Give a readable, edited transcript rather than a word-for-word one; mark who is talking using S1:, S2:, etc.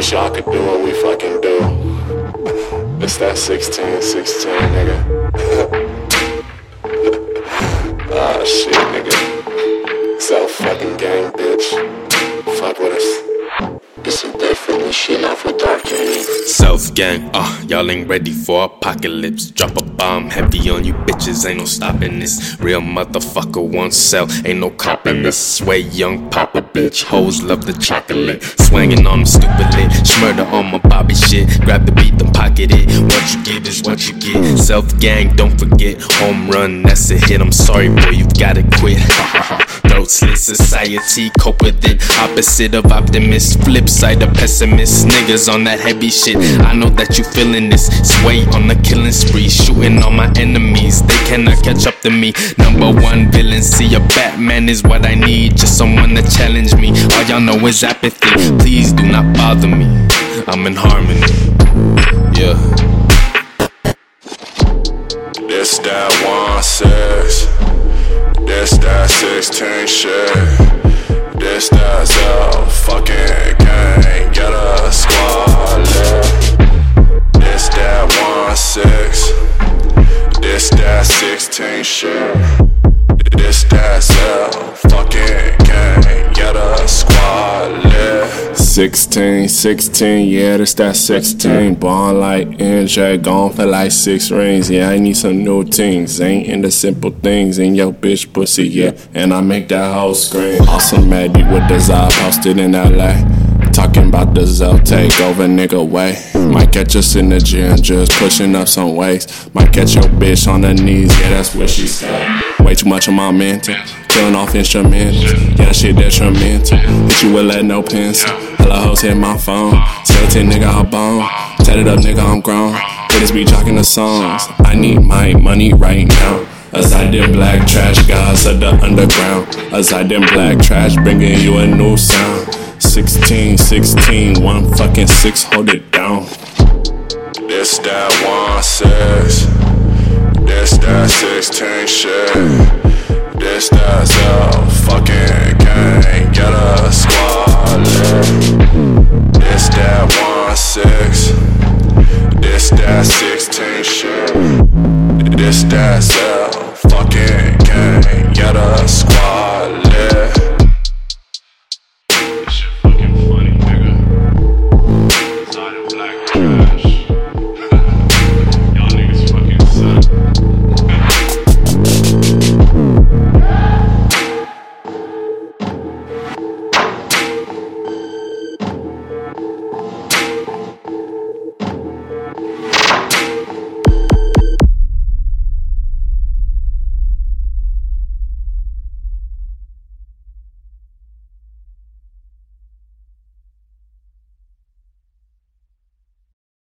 S1: wish y'all could do what we fucking do. It's that 16, nigga. Ah, shit, nigga. Self fucking gang, bitch. Fuck with us.
S2: This is definitely shit off a document.
S3: Self gang, y'all ain't ready for apocalypse. Drop a bomb heavy on you bitches, ain't no stopping this. Real motherfucker won't sell, ain't no copping this. Sway young papa bitch, hoes love the chocolate. Swinging on them stupidly, schmurder on my Bobby shit. Grab the beat, then pocket it. What you give is what you get. Self gang, don't forget, home run, that's a hit. I'm sorry boy, you gotta quit. Throat slit society, cope with it. Opposite of optimist, flip side of pessimist. Niggas on that heavy shit, I know that you feeling this. Sway on the killing spree, shooting all my enemies. They cannot catch up to me. Number one villain, see a Batman is what I need. Just someone to challenge me. All y'all know is apathy. Please do not bother me, I'm in harmony. Yeah.
S1: This that 1-6. This that 16 shit. This that self fucking gang. Get a squad left. This that 1-6. This that 16 shit. This that self fucking gang. Get a squad left. 16, yeah, this that 16. Born like NJ, gone for like 6 rings. Yeah, I need some new things. Ain't into simple things in your bitch pussy, yeah. And I make that whole scream. Awesome Maddie with the Zod posted in LA. Talking about the Zell takeover, nigga way. Might catch us in the gym, just pushing up some weights. Might catch your bitch on her knees, yeah, that's what she said. Way too much of my mental, killing off instrumentals. Yeah, that shit detrimental. Hit you with let no pencil. Hella hoes hit my phone. Skeleton nigga, I'm bone. Tatted up nigga, I'm grown. Haters be jocking the songs. I need my money right now. Aside them black trash guys of the underground. Aside them black trash bringing you a new sound. 16, 1 fucking 6, hold it down. This that 1-6. This that 16 shit.